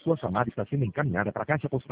Sua chamada está sendo encaminhada para a caixa postal.